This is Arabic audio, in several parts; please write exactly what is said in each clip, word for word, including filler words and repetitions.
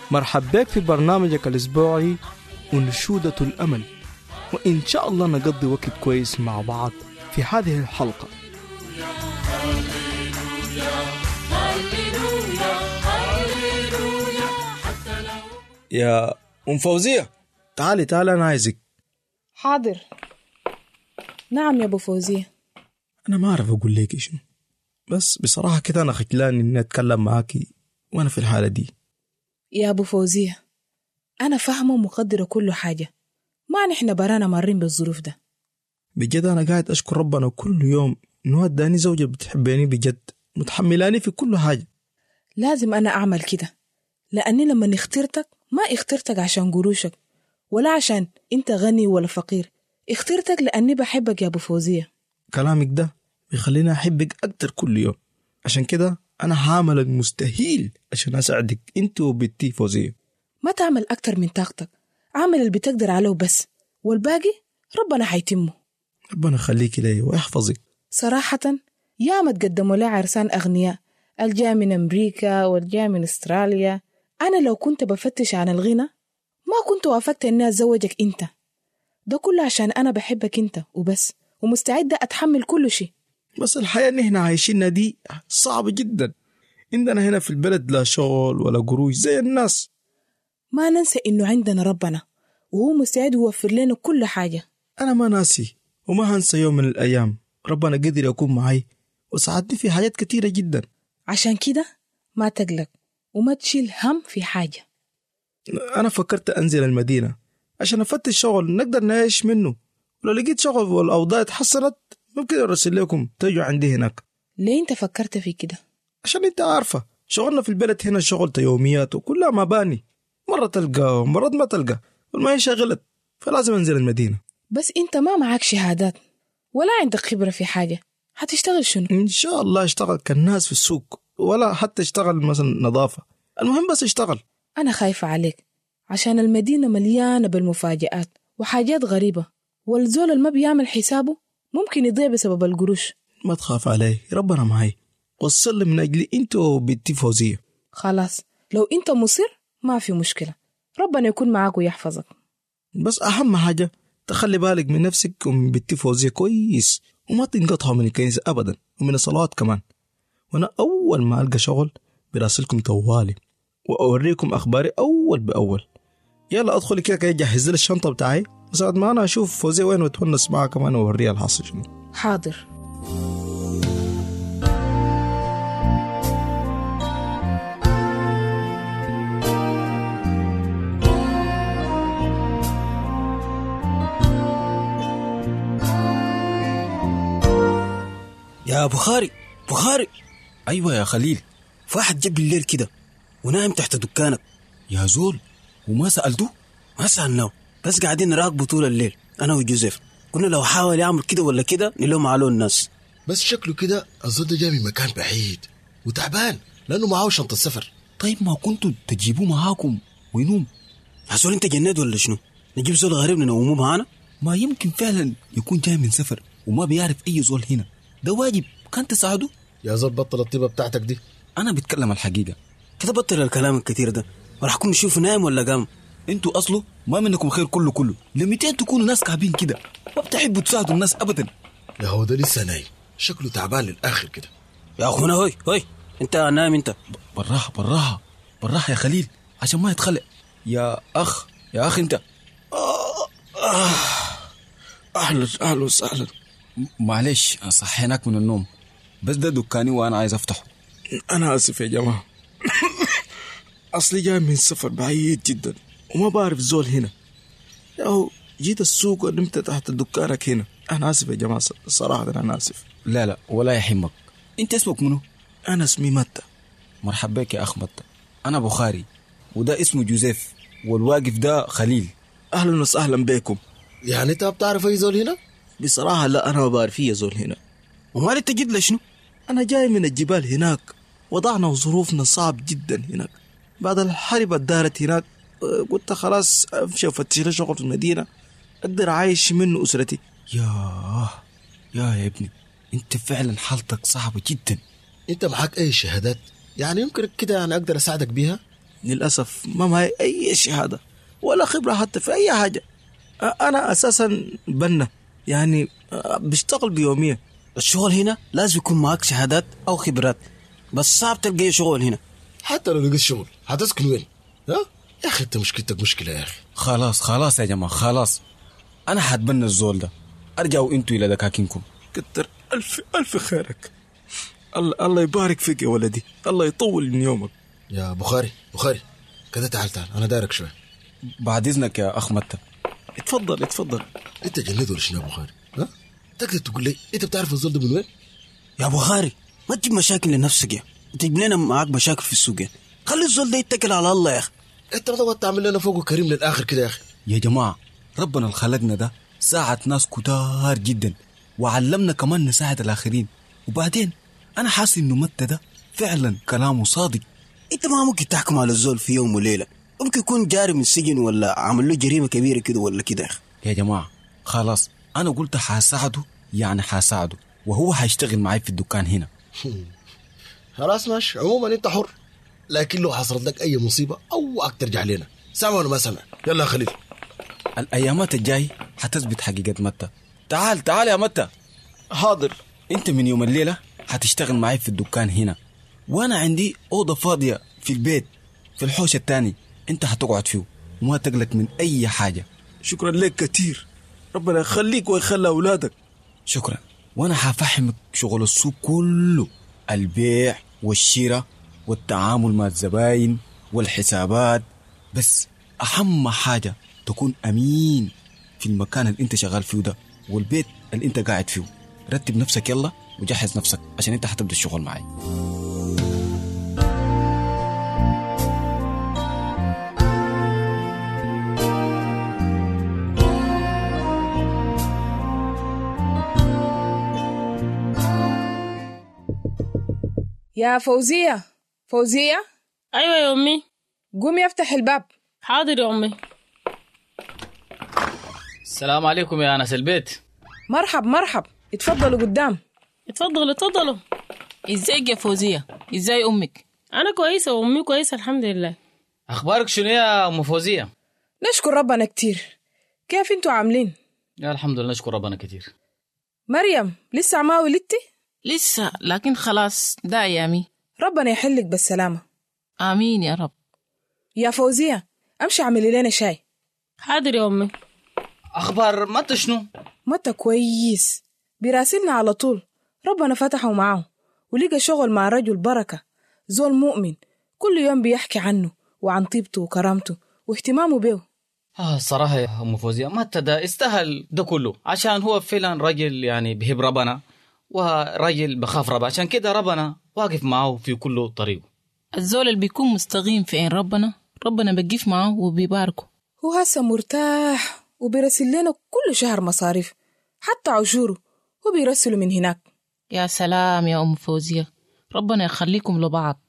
مرحب بك في برنامجك الأسبوعي أنشودة الأمل، وإن شاء الله نقضي وقت كويس مع بعض في هذه الحلقة. يا أم فوزية تعالي تعالي أنا عايزك. حاضر. نعم يا أبو فوزية. أنا ما أعرف أقول لك شنو، بس بصراحة كده أنا خجلان إني أتكلم معاكي وأنا في الحالة دي. يا أبو فوزية أنا فاهمة ومقدرة كل حاجة، ما نحن برانا مارين بالظروف ده. بجد أنا قاعد أشكر ربنا كل يوم إنه اداني زوجة بتحبيني بجد، متحملاني في كل حاجة. لازم أنا أعمل كده، لأني لما اخترتك ما اخترتك عشان قروشك ولا عشان أنت غني ولا فقير، اخترتك لأني بحبك يا أبو فوزية. كلامك ده بيخليني أحبك أكتر كل يوم، عشان كده أنا هعمل المستحيل عشان أساعدك أنت وبنتي فوزية. ما تعمل أكتر من طاقتك، عمل اللي بتقدر عليه بس، والباقي ربنا حيتمه. ربنا يخليك لي ويحفظك. صراحة يا ما تقدموا لي عرسان أغنياء، الجاء من أمريكا والجاء من أستراليا. أنا لو كنت بفتش عن الغنى ما كنت وافقت إني أتزوجك أنت، ده كله عشان أنا بحبك أنت وبس، ومستعدة أتحمل كل شيء. بس الحياة اللي احنا عايشينها دي صعبة جدا، عندنا هنا في البلد لا شغل ولا قروش زي الناس. ما ننسى إنه عندنا ربنا وهو مستعد يوفر لنا كل حاجة. أنا ما ناسي وما هنسى يوم من الأيام ربنا قدر يكون معي وساعدني في حاجات كتيرة جدا. عشان كده ما تقلق وما تشيل هم في حاجة. أنا فكرت أنزل المدينة عشان أفتش شغل نقدر نعيش منه، ولو لقيت شغل والأوضاع اتحسنت ممكن أرسل لكم تيجوا عندي هناك. ليه أنت فكرت في كده؟ عشان أنت عارفة شغلنا في البلد هنا شغل يوميات وكلها مباني، مرة تلقى ومرة ما تلقى والمعيشة غلط، فلازم أنزل المدينة. بس أنت ما معك شهادات ولا عندك خبرة في حاجة، هتشتغل شنو؟ إن شاء الله اشتغل كالناس في السوق، ولا حتى اشتغل مثلا نظافة، المهم بس اشتغل. أنا خايفة عليك عشان المدينة مليانة بالمفاجآت وحاجات غريبة، والزول اللي ما بيعمل حسابه ممكن يضيع بسبب القروش. ما تخاف علي، ربنا معي، وصل من أجلي أنت وبنتي فوزية. خلاص لو أنت مصر ما في مشكلة، ربنا يكون معاك ويحفظك. بس أهم حاجة تخلي بالك من نفسك ومن بنتي فوزية كويس، وما تنقطعوا من الكنيسة أبدا ومن الصلوات كمان. وأنا أول ما ألقى شغل براسلكم طوالي وأوريكم أخباري أول بأول. يلا أدخل كده كي أجهز لي الشنطة بتاعي وساعد ما أنا أشوف فوزية وين وتونس معها كمان وأوريها الحاصل شنو. حاضر. يا بخاري بخاري. أيوة يا خليل، فواحد جاب الليل كده ونايم تحت دكانك يا زول، وما سألته؟ ما سألناه، بس قاعدين نراقبه طول الليل أنا وجوزيف، قلنا لو حاول يعمل كده ولا كده نلوم عليه الناس. بس شكله كده الزول ده جاي من مكان بعيد وتعبان لأنه معاه شنطة السفر. طيب ما كنتوا تجيبوه معاكم وينوم؟ يا زول انت جناد ولا شنو؟ نجيب زول غريب ننومه معانا؟ ما يمكن فعلا يكون جاي من سفر وما بيعرف أي زول هنا، ده واجب كان تساعده. يا زول بطل الطيبة بتاعتك دي، أنا بتكلم الحقيقة كده، بطل الكلام الكتير ده وراح كون نشوف نايم ولا قام. انتوا أصله ما منكم خير كله كله، لمتين تكونوا ناس كعبين كده ما بتحبوا تساعدوا الناس أبدا. يا هو ده لسه نايم شكله تعبان للآخر كده. يا أخونا هوي هوي انت نايم انت براحة براحة براحة يا خليل عشان ما يتخلق. يا أخ يا أخ انت آه آه. أهلا أهلا وسهلا. معلش صحيناك من النوم، بس ده دكاني وأنا عايز أفتحه. أنا آسف يا جماعة أصلي جاي من سفر بعيد جدا وما بعرف زول هنا، ياهو جيت السوق ونمت تحت دكانك هنا. أنا آسف يا جماعة صراحة أنا آسف. لا لا ولا يحمك. أنت اسمك منو؟ أنا اسمي متى. مرحبا بك يا أخ متى، أنا بخاري وده اسمه جوزيف والواقف ده خليل. أهلا وسهلا بكم. يعني أنت بتعرف أي زول هنا؟ بصراحة لا أنا ما بعرف فيه زول هنا. وما أنت جيت لشنو؟ أنا جاي من الجبال هناك، وضعنا وظروفنا صعب جدا هناك بعد الحرب الدارت هناك. قلت خلاص أمشي وفتش لي شغل في المدينة أقدر أعيش منه أسرتي. يا يا يا ابني أنت فعلا حالتك صعبة جدا. أنت معك أي شهادات يعني يمكن كده أنا أقدر أساعدك بيها؟ للأسف ما معي أي شهادة ولا خبرة حتى في أي حاجة. أنا أساسا بنا يعني بشتغل بيومية. الشغل هنا لازم يكون معك شهادات أو خبرات، بس صعب تلقى شغل هنا. حتى لو لقيت شغل هتسكن وين؟ ها يا أخي أنت مشكلتك مشكلة يا أخي. خلاص خلاص يا جماعة خلاص، أنا حتبنى الزول ده. أرجعوا أنتوا إلى دكاكينكم. كتر ألف ألف خيرك. الله الله يبارك فيك يا ولدي، الله يطول من يومك. يا بخاري بخاري كده تعال تعال أنا دارك شوي. بعد إذنك يا أخ متى. اتفضل اتفضل. أنت جند ولا شنو يا بخاري؟ ها تقدر تقول لي أنت بتعرف الزول ده من وين؟ يا بخاري ما تجيب مشاكل لنفسك يا تجيب لنا معاك مشاكل في السوق. خلي الزول ده يتكل على الله يا أخي. أنت ما تعمل لنا فوق كريم للآخر كده يا أخي. يا جماعة ربنا الخلقنا ده ساعد ناس كتار جدا، وعلمنا كمان نساعد الآخرين. وبعدين أنا حاسس إنه متى ده فعلا كلامه صادق. أنت ما ممكن تحكم على الزول في يوم وليلة، ممكن يكون جاري من السجن ولا عمل له جريمة كبيرة كده ولا كده يا أخي. يا جماعة خلاص أنا قلت حاساعده، يعني حاساعده وهو حيشتغل معي في الدكان هنا. خلاص ماشي، عموما أنت حر، لكن لو حصلت لك أي مصيبة أو وقت ترجع لنا سامع ولا ما سامع؟ يلا يا خليل. الأيامات الجاي حتثبت حقيقة متى. تعال تعال يا متى. حاضر. أنت من يوم الليلة حتشتغل معي في الدكان هنا، وأنا عندي أوضة فاضية في البيت في الحوش التاني، أنت حتقعد فيه وما تقلق من أي حاجة. شكرا لك كتير، ربنا يخليك ويخلي أولادك. شكرا. وأنا حفهمك شغل السوق كله، البيع والشراء والتعامل مع الزباين والحسابات، بس أهم حاجة تكون أمين في المكان اللي أنت شغال فيه ده والبيت اللي أنت قاعد فيه. رتب نفسك يلا وجهز نفسك عشان أنت حتبدأ الشغل معي. يا فوزية فوزية. أيوة يا أمي. قومي افتح الباب. حاضر يا أمي. السلام عليكم يا ناس البيت. مرحب مرحب، اتفضلوا قدام. اتفضلوا اتفضلوا. ازيك يا فوزية؟ ازاي أمك؟ أنا كويسة وأمي كويسة الحمد لله. أخبارك شنو يا أم فوزية؟ نشكر ربنا كتير. كيف انتوا عاملين؟ يا الحمد لله نشكر ربنا كتير. مريم لسه ما ولدتي؟ لسه، لكن خلاص ده أيامي. ربنا يحلك بالسلامة. آمين يا رب. يا فوزية امشي اعملي لنا شاي. حاضر يا أمي. أخبار متى شنو؟ متى كويس، بيراسلنا على طول، ربنا فتحه معاه ولقى شغل مع رجل بركة، زول مؤمن، كل يوم بيحكي عنه وعن طيبته وكرامته واهتمامه به. آه الصراحة يا أم فوزية متى ده استاهل ده كله، عشان هو فعلا راجل يعني بيحب ربنا وراجل بخاف ربنا، عشان كده ربنا واقف معه في كل طريقه. الزول اللي بيكون مستقيم في عين ربنا ربنا بيقف معه وبيباركه. هو هسه مرتاح وبيرسل لنا كل شهر مصاريف، حتى عشوره هو بيرسله من هناك. يا سلام يا أم فوزية، ربنا يخليكم لبعض.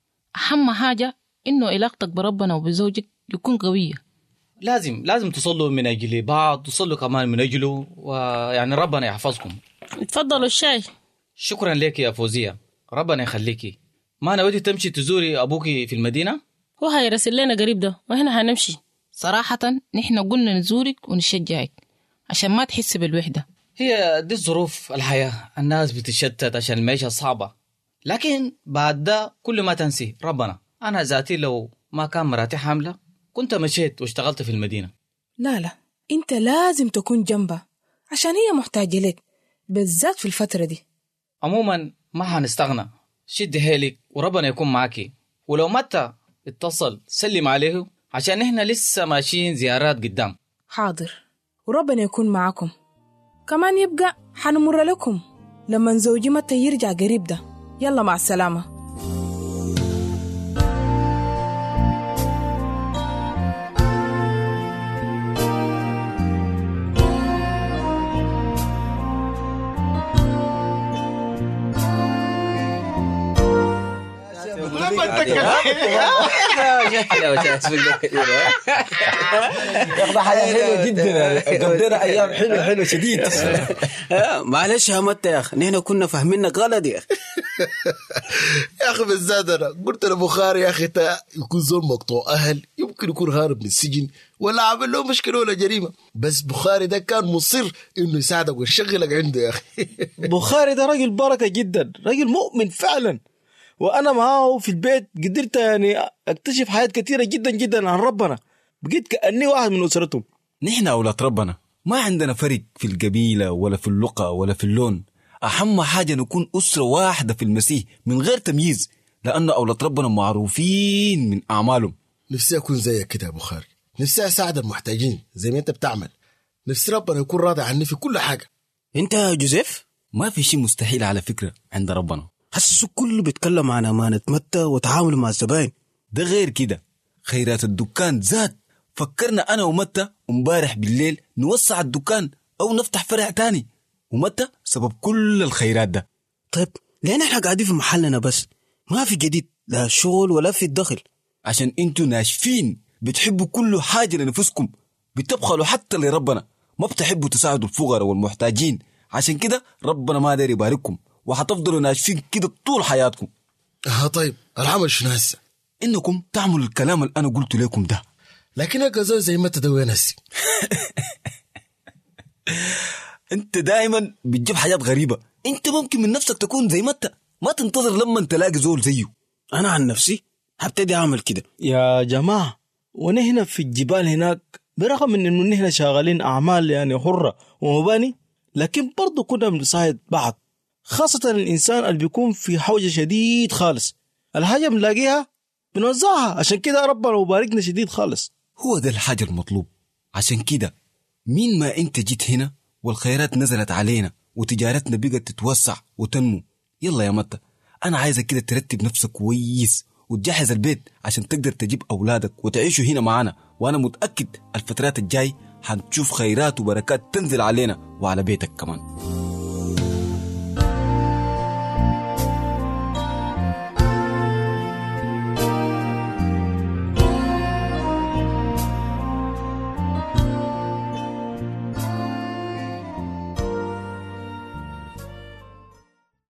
أهم حاجة إنه علاقتك بربنا وبزوجك يكون قوية. لازم لازم تصلوا من أجل بعض، تصلوا كمان من أجله، ويعني ربنا يحفظكم. اتفضلوا الشاي. شكرا لك يا فوزية، ربنا يخليكي. ما نودي تمشي تزوري أبوكي في المدينة؟ هو هيرسل لنا قريب ده وهنا هنمشي. صراحة نحن قلنا نزورك ونشجعك عشان ما تحس بالوحدة. هي دي الظروف الحياة، الناس بتشتت عشان المعيشة صعبة، لكن بعد ده كل ما تنسي ربنا. أنا ذاتي لو ما كان مراتي حاملة كنت مشيت واشتغلت في المدينة. لا لا، انت لازم تكون جنبها عشان هي محتاجة لك بالذات في الفترة دي. عموما ما هنستغنى، شد هيلك وربنا يكون معاكي، ولو متى اتصل سلم عليه عشان احنا لسه ماشيين زيارات قدام. حاضر، وربنا يكون معاكم. كمان يبقى حنمر لكم لما زوجي متى يرجع قريب ده. يلا مع السلامة. ياخذ حاجة حلوة جدا، قضينا أيام حلوة حلوة شديد. معلش يا متى يا أخي، نحن كنا فاهمينك غلط يا أخي. يا أخي بالذات أنا قلت لبخاري يا أخي تا يكون زول مقطوع أهل، يمكن يكون هارب من السجن ولا عمل له مشكلة ولا جريمة، بس بخاري ده كان مصر إنه يساعدك ويشغلك عنده يا أخي. بخاري ده راجل بركة جدا، راجل مؤمن فعلا، وأنا معاه في البيت قدرت يعني أكتشف حاجات كثيرة جدا جدا عن ربنا، بقيت كأني واحد من أسرتهم. نحن أولاد ربنا ما عندنا فرق في القبيلة ولا في اللغة ولا في اللون، أهم حاجة نكون أسرة واحدة في المسيح من غير تمييز، لأن أولاد ربنا معروفين من أعمالهم. نفسي أكون زيك كده يا بخاري، نفسي أساعد المحتاجين زي ما أنت بتعمل، نفسي ربنا يكون راضي عني في كل حاجة. انت يا جوزيف ما في شيء مستحيل على فكرة عند ربنا. حسسوا كله بيتكلم عن أمانة متى وتعامل مع الزبائن. ده غير كده خيرات الدكان زاد، فكرنا أنا ومتى امبارح بالليل نوسع الدكان أو نفتح فرع تاني، ومتى سبب كل الخيرات ده. طيب ليه نحن قاعدين في محلنا بس ما في جديد، لا شغل ولا في الدخل؟ عشان انتوا ناشفين بتحبوا كل حاجة لنفسكم، بتبخلوا حتى لربنا، ما بتحبوا تساعدوا الفقراء والمحتاجين، عشان كده ربنا ما داير يبارككم وحتفضلوا ناشفين كده طول حياتكم. اه طيب العمل شنو هسه؟ انكم تعملوا الكلام اللي انا قلت لكم ده. لكن اقزوي زي ما تدوين هسي. انت دائما بتجيب حاجات غريبة، انت ممكن من نفسك تكون زي متى، ما تنتظر لما انت تلاقي زول زيه. انا عن نفسي هبتدي اعمل كده يا جماعة، ونحن في الجبال هناك برغم ان نحن شغالين اعمال يعني حرة ومباني، لكن برضو كنا بنساعد بعض، خاصة الانسان اللي بيكون في حوجة شديد خالص، الحاجة بنلاقيها بنوزعها، عشان كده ربنا مباركنا شديد خالص. هو ده الحاجة المطلوب. عشان كده مين ما انت جيت هنا والخيرات نزلت علينا وتجارتنا بقت تتوسع وتنمو. يلا يا متى، انا عايزك كده ترتب نفسك كويس وتجهز البيت عشان تقدر تجيب اولادك وتعيشوا هنا معانا، وانا متأكد الفترات الجاي هنشوف خيرات وبركات تنزل علينا وعلى بيتك كمان.